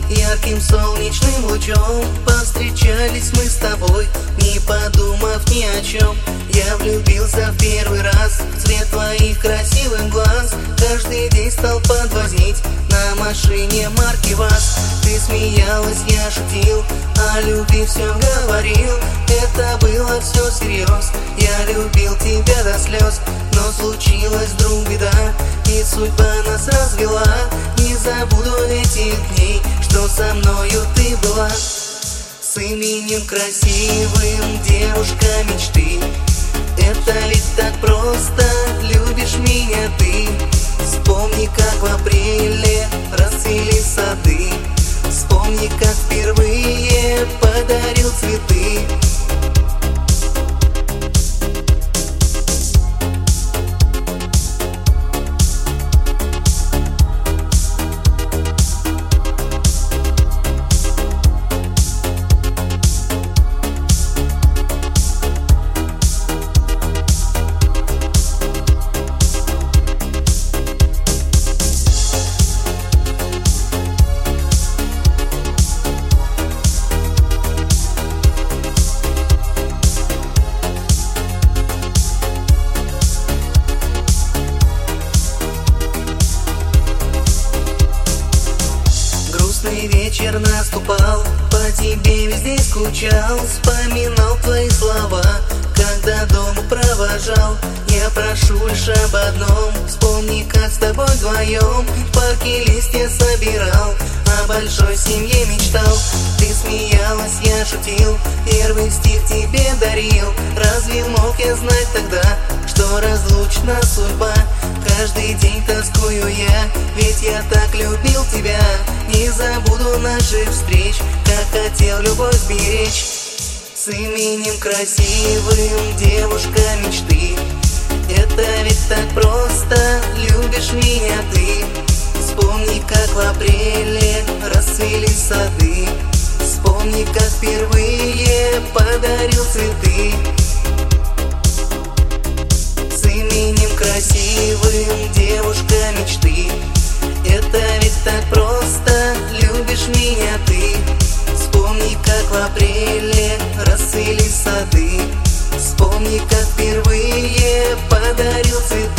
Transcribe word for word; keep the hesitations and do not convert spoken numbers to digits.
ярким солнечным лучом. Повстречались мы с тобой, не подумав ни о чем. Я влюбился в первый раз в цвет твоих красивых глаз. Каждый день стал подвозить на машине марки ВАЗ. Ты смеялась, я шутил, о любви все говорил. Это было все всерьез, я любил тебя до слез. Но случилась вдруг беда, и судьба нас развела. Не забуду этих дней, что со мною ты была. С именем красивым, девушка мечты. Это ведь так просто, любишь меня ты. Вспомни, как в апреле расцвели сады. Вспомни, как впервые подарил цветы. Вечер наступал, по тебе везде скучал. Вспоминал твои слова, когда дома провожал. Я прошу лишь об одном, вспомни, как с тобой вдвоем в парке листья собирал, о большой семье мечтал. Ты смеялась, я шутил, первый стих тебе дарил. Разве мог я знать тогда, что разлучна судьба? Каждый день тоскую я, ведь я так любил тебя. Не забуду наших встреч, как хотел любовь беречь. С именем красивым, девушка мечты. Это ведь так просто, любишь меня ты. Вспомни, как в апреле расцвели сады. Вспомни, как впервые подарил цветы. С именем красивым, девушка мечты. Это ведь так просто, любишь меня ты. Вспомни, как в апреле расцвели сады. Вспомни, как впервые подарил цветы.